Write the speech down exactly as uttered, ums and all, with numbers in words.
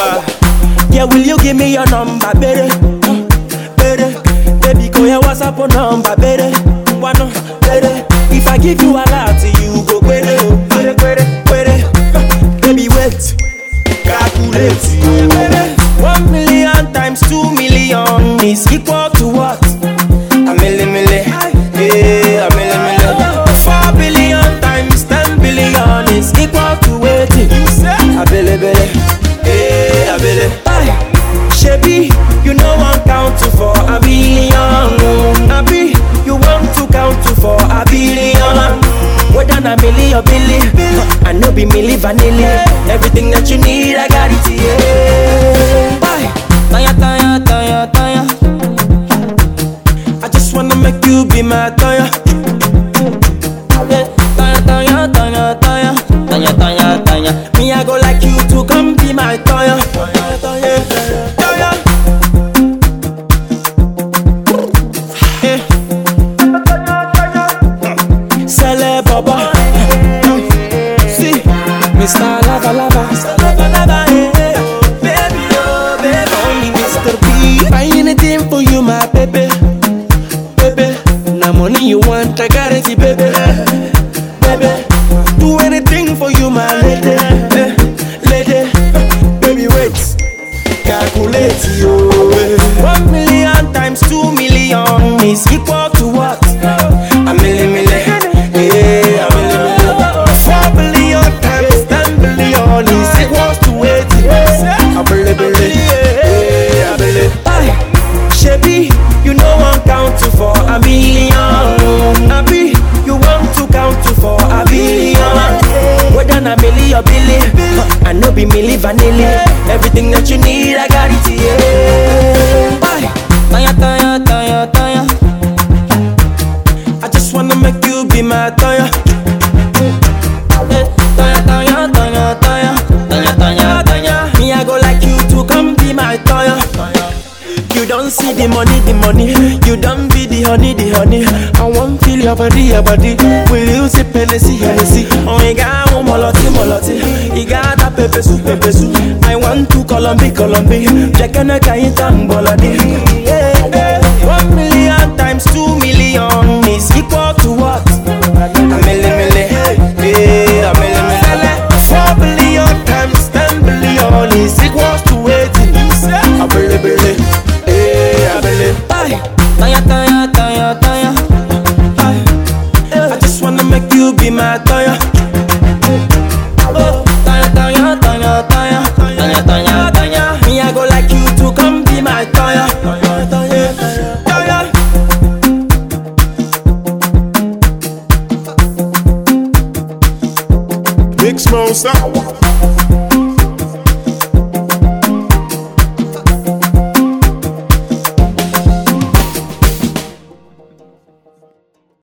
Yeah, will you give me your number, baby? Baby, baby, go your WhatsApp number, baby. One, baby. If I give you a lot, you go baby, baby, baby. Baby, wait, calculate, baby. One million times two million is equal to what? A milli milli, yeah, a milli milli. Four billion times ten billion is equal to what? You say? A billi billi, yeah, a billi. Shebi, you know I'm counting for a billion. Abi, you want to count to for a billion. Whether a milli or billy, I know be milli vanilli. Everything that you need, I got it here. Bye. Tanya, tanya, tanya, tanya. I just wanna make you be my tanya. Tanya, tanya, tanya, tanya. Tanya, tanya, tanya. Me, I go like you to come be my tanya. Tanya, tanya, tanya. Sele Baba, see, Mister Lava Lava, Mister Lava Lava, hey, baby, oh baby, only Mister B. Buy anything for you, my baby, baby. Now money you want, I got it, baby, baby. Do anything for you, my lady, lady. Baby, wait, calculate you. One million times two million is equal to what? A million, million. Yeah, a million, million. Four billion times ten billion is equals to eighty. A billion, billion. Yeah, a billion. Aye, Shebi, you know I'm counting for a million. Abi, you want to count to for a billion. Whether a milli or billy, I know be milli vanilli. Everything that you need, I got it here. Aye, tanya, tanya, tanya, tanya. I just wanna make you be my tanya. Tanya, tanya, tanya, tanya. Tanya, tanya, tanya. Me, I go like you to come be my tanya. You don't see the money, the money. You don't be the honey, the honey. I want feel your body, your body. Will you sip Hennessy, Hennessy? Oh, you got one moloti, moloti. You got a pepper soup, pepper soup. I want to Colombi, Colombi. Jacana Kaitan Boladi. Yeah, one million times two million is equal to what? A milli, milli. Yeah, a milli, milli. Four billion times ten billion is equal to eighty. A billi, billi. Yeah, a billi. Aye, tanya, tanya, tanya, tanya. Aye, I just wanna make you be my tanya.